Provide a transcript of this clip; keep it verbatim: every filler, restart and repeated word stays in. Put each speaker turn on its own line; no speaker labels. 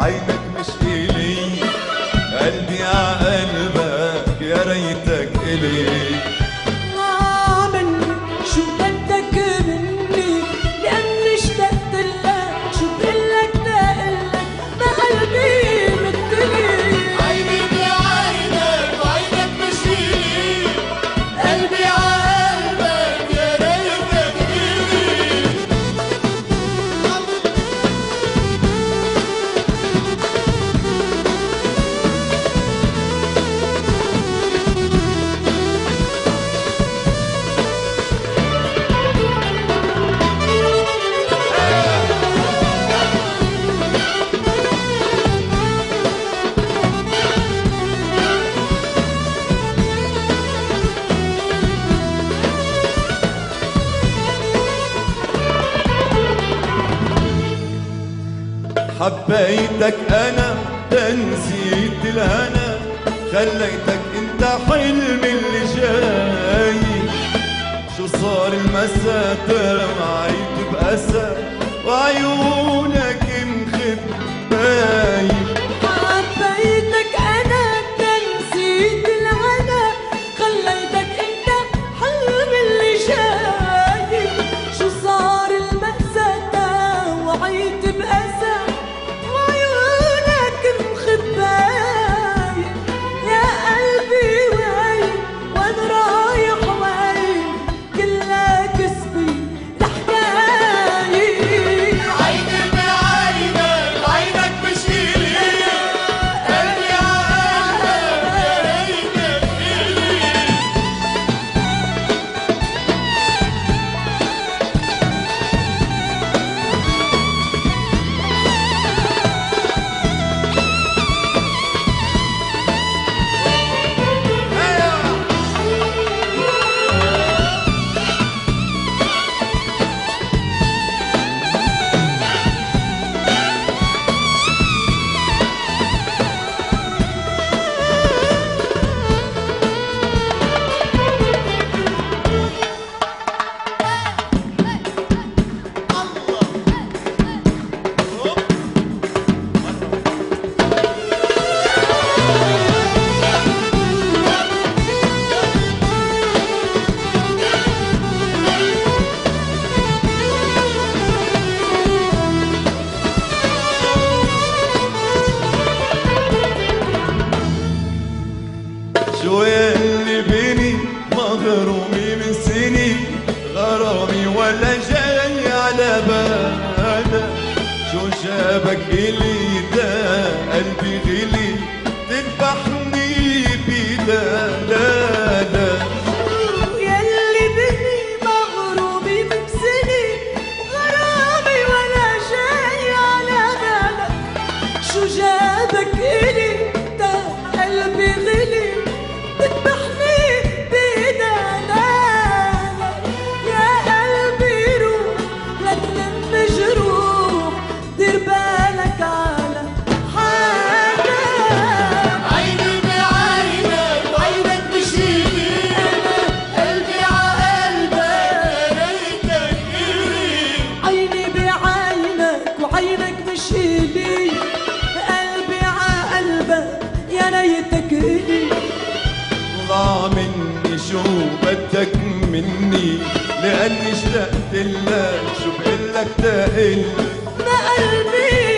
عينك مش إلي، قلبي ع قلبك يا ريتك إلي.
ما مني شو بدك مني، لأني اشتقت لك، شو بقلك دقلك ما قلبي مثلي.
عيني بعينك وعينك مش إلي، قلبي ع قلبك يا ريتك إلي.
حبيتك أنا تنسيت الهنا، خليتك انت حلمي اللي جاي. شو صار المسا ترمعيت بأسى وعيونك مخباي.
حبيتك أنا تنسيت العنا، خليتك أنت حلم اللي جاي. شو صار المأساة وعيت بأسى وعيونك مخباي. يا قلبي وين وين رايح وين، كلها كسبي الحكاية.
عيني بعينك وعينك مش إلي، قلبي ع قلبك يا ريتك إلي.
شو يلي بيني مغرومي من سنين، غرامي ولا جاي على بالك. شو جابك إلي ده قلبي غلي، تذبحني بدلالك.
يلي بني مغروبي من سني، وغرامي ولا جاي على بالك. شو جابك إلي ده قلبي غلي، بتذبحني بدلالك. يا قلبي روح لا تلم جروح، دير بالك على حالك.
عيني بعينك وعينك مش إلي، قلبي ع قلبك يا ريتك إلي.
عيني بعينك وعينك مش إلي، قلبي ع قلبك يا ريتك إلي.
ضاع مني شو بدك مني، لأني اشتقت لك، شو بقلك تقل
ما قلبي